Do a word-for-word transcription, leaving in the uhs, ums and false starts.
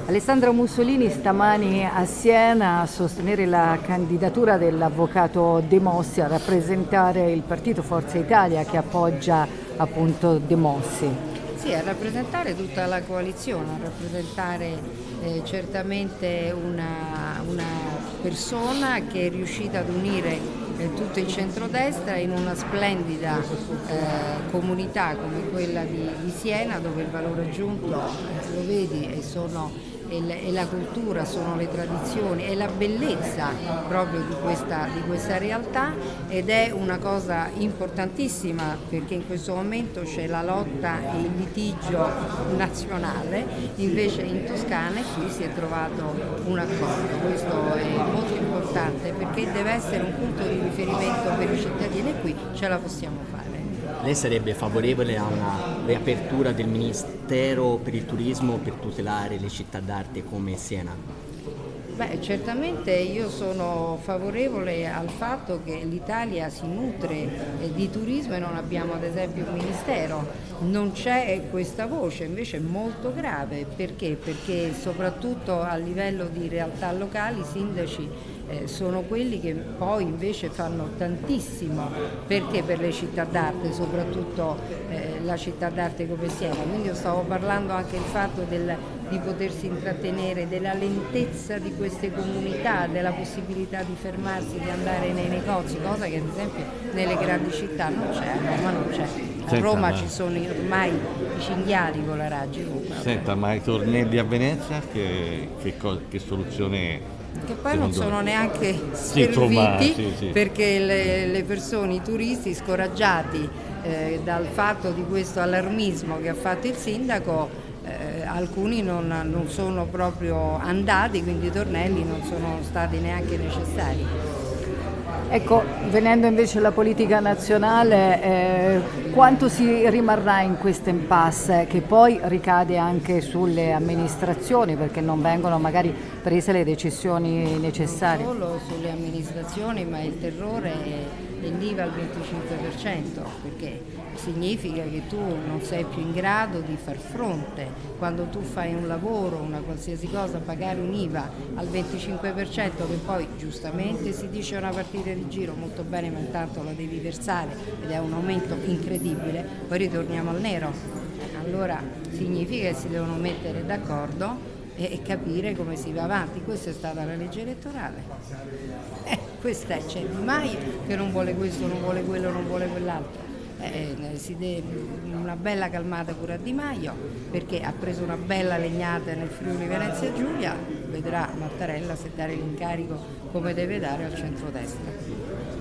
Alessandra Mussolini stamani a Siena a sostenere la candidatura dell'avvocato De Mossi a rappresentare il partito Forza Italia che appoggia appunto De Mossi. Sì, a rappresentare tutta la coalizione, a rappresentare eh, certamente una, una persona che è riuscita ad unire eh, tutto il centrodestra in una splendida eh, comunità come quella di, di Siena, dove il valore aggiunto, eh, lo vedi, e sono e la cultura, sono le tradizioni e la bellezza proprio di questa, di questa realtà, ed è una cosa importantissima perché in questo momento c'è la lotta e il litigio nazionale, invece in Toscana e qui si è trovato un accordo. Questo è molto importante perché deve essere un punto di riferimento per i cittadini e qui ce la possiamo fare. Lei sarebbe favorevole a una riapertura del Ministero per il Turismo per tutelare le città d'arte come Siena? Beh, certamente io sono favorevole al fatto che l'Italia si nutre di turismo e non abbiamo ad esempio un ministero. Non c'è questa voce, invece è molto grave. Perché? Perché soprattutto a livello di realtà locali i sindaci eh, sono quelli che poi invece fanno tantissimo perché per le città d'arte, soprattutto eh, la città d'arte come Siena. Quindi io stavo parlando anche del fatto del, di potersi intrattenere, della lentezza di queste comunità, della possibilità di fermarsi, di andare nei negozi, cosa che ad esempio nelle grandi città non c'è, a Roma non c'è. A Senta, Roma ma... ci sono ormai i cinghiali con la Raggi. Senta, ma i tornelli a Venezia che, che, che soluzione è? Che poi non sono neanche sì, insomma, serviti sì, sì. Perché le, le persone, i turisti scoraggiati eh, dal fatto di questo allarmismo che ha fatto il sindaco, eh, alcuni non, non sono proprio andati, quindi i tornelli non sono stati neanche necessari. Ecco, venendo invece alla politica nazionale, eh, quanto si rimarrà in questa impasse che poi ricade anche sulle amministrazioni perché non vengono magari prese le decisioni necessarie? Non solo sulle amministrazioni, ma il terrore è l'I V A al venticinque per cento, perché significa che tu non sei più in grado di far fronte. Quando tu fai un lavoro, una qualsiasi cosa, pagare un I V A al venticinque per cento che poi giustamente si dice è una partita di giro, molto bene, ma intanto la devi versare ed è un aumento incredibile, poi ritorniamo al nero. Allora significa che si devono mettere d'accordo e capire come si va avanti. Questa è stata la legge elettorale. Eh, questa è, c'è Di Maio che non vuole questo, non vuole quello, non vuole quell'altro. Eh, si deve una bella calmata pure a Di Maio perché ha preso una bella legnata nel Friuli Venezia Giulia, vedrà Mattarella se dare l'incarico come deve dare al centrodestra.